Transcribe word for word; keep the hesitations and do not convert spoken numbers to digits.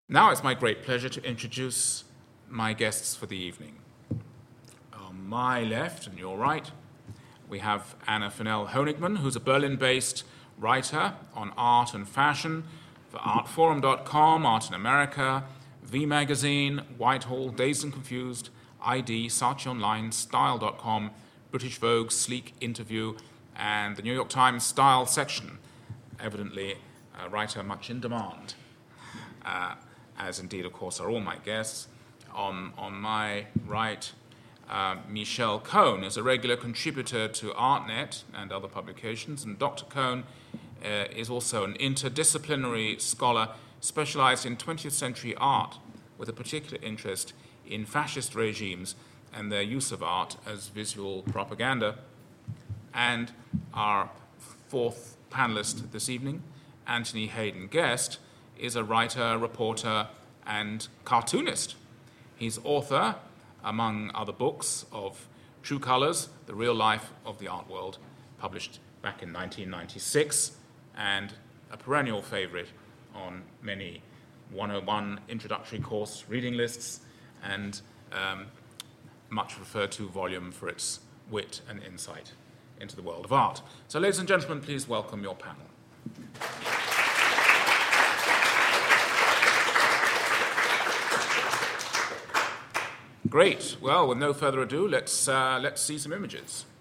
Now it's my great pleasure to introduce my guests for the evening. On my left and your right, we have Anna Fennell-Honigman, who's a Berlin-based writer on art and fashion for artforum dot com, Art in America, V Magazine, Whitehall, Dazed and Confused, I D, Saatchi Online, Style dot com, British Vogue, Sleek Interview, and the New York Times Style section. Evidently, a writer much in demand. Uh, as indeed, of course, are all my guests. On, on my right, uh, Michelle Cohn is a regular contributor to ArtNet and other publications, and Doctor Cohn uh, is also an interdisciplinary scholar specialized in twentieth century art, with a particular interest in fascist regimes and their use of art as visual propaganda. And our fourth panelist this evening, Anthony Hayden Guest, is a writer, reporter, and cartoonist. He's author, among other books, of True Colors, The Real Life of the Art World, published back in nineteen ninety-six, and a perennial favorite on many one oh one introductory course reading lists, and um, much referred to volume for its wit and insight into the world of art. So, ladies and gentlemen, please welcome your panel. Great. Well, with no further ado, let's uh, let's see some images.